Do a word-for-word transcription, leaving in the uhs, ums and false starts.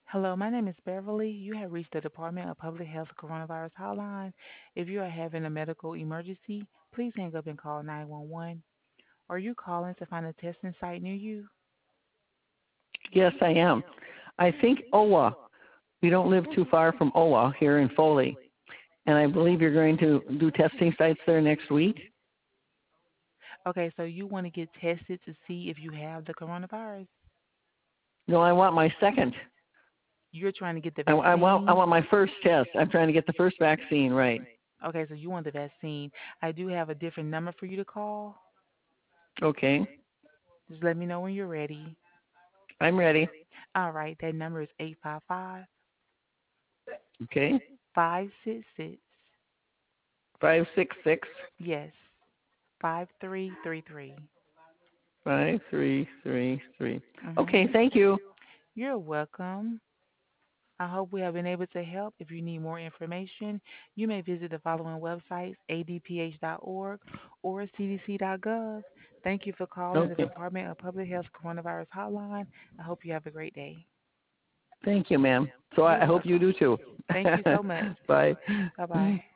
Hello, my name is Beverly. You have reached the Department of Public Health Coronavirus Hotline. If you are having a medical emergency, please hang up and call nine one one. Are you calling to find a testing site near you? Yes, I am. I think O W A. We don't live too far from O W A here in Foley. And I believe you're going to do testing sites there next week. Okay, so you want to get tested to see if you have the coronavirus? No, I want my second. You're trying to get the I, I want I vaccine? want my first test. I'm trying to get the first vaccine, right? Okay, so you want the vaccine. I do have a different number for you to call. Okay. Just let me know when you're ready. I'm ready. All right, that number is eight five five, Okay. five six six. Five six six Yes, five three three three. five three three three. Okay, Mhm. thank you. You're welcome. I hope we have been able to help. If you need more information, you may visit the following websites: a d p h dot org or c d c dot gov. Thank you for calling the Okay. Department of Public Health Coronavirus Hotline. I hope you have a great day. Thank you, ma'am. So I You're I hope you welcome. do too. Thank you so much. Bye. Bye bye.